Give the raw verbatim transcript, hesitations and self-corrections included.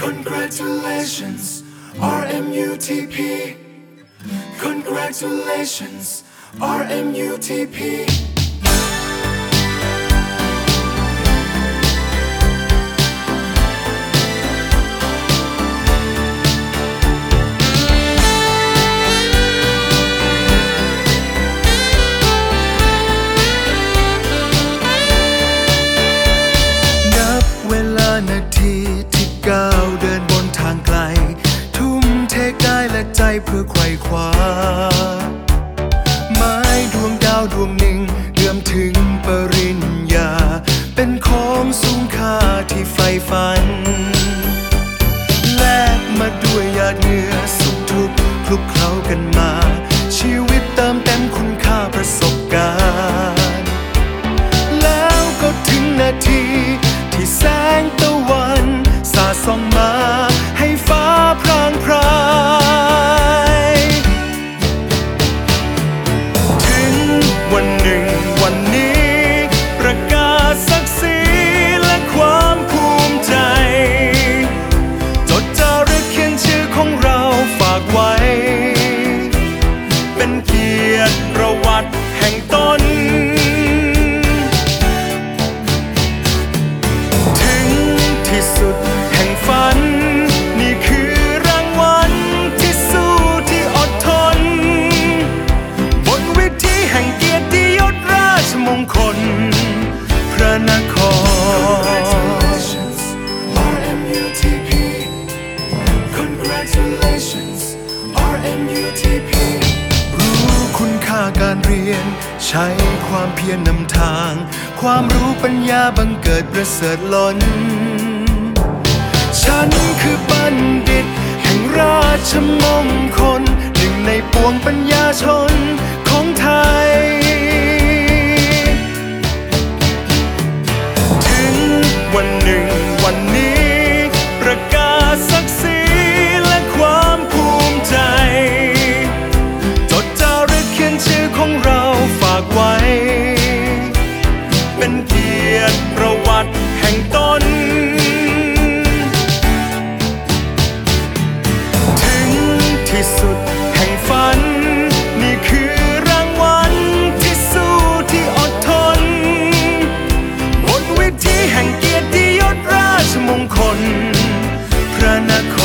Congratulations, R M U T P. Congratulations, R M U T P. นับเวลานาทีที่ก้าวเดินบนทางไกลทุ่มเทกายและใจเพื่อไขว่คว้าไม้ดวงดาวดวงหนึ่งเอื้อมถึงปริญญาเป็นของสูงค่าที่ใฝ่ฝันแลกมาด้วยหยาดเหงื่อสุขทุกข์คลุกเคล้ากันมาชีวิตเติมเต็มคุณค่าประสบการณ์แล้วก็ถึงนาทีที่แสงตะวันสาดส่องมาให้ฟ้าพรางพรายถึงวันหนึ่งวันนี้ประกาศศักดิ์ศรีและความภูมิใจจดจารึกเขียนชื่อของเราฝากไว้เป็นเกียรติประวัติแห่งตนที่สุดแห่งฝันนี่คือรางวัลที่สู้ที่อดทนบนเวทีแห่งเกียรติยศราชมงคลพระนคร Congratulations, R M U T P. Congratulations, R M U T P. รู้คุณค่าการเรียนใช้ความเพียรนำทางความรู้ปัญญาบังเกิดประเสริฐล้นฉันคือบัณฑิตแห่งราชมงคลหนึ่งในปวงปัญญาชนของไทยถึงวันหนึ่งวันนี้ประกาศศักดิ์ศรีและความภูมิใจจดจารึกเขียนชื่อของเราฝากไว้เป็นเกียรติประวัติแห่งตนที่สุดแห่งฝันนี่คือรางวัลที่สู้ที่อดทนบนเวทีแห่งเกียรติยศราชมงคลพระนคร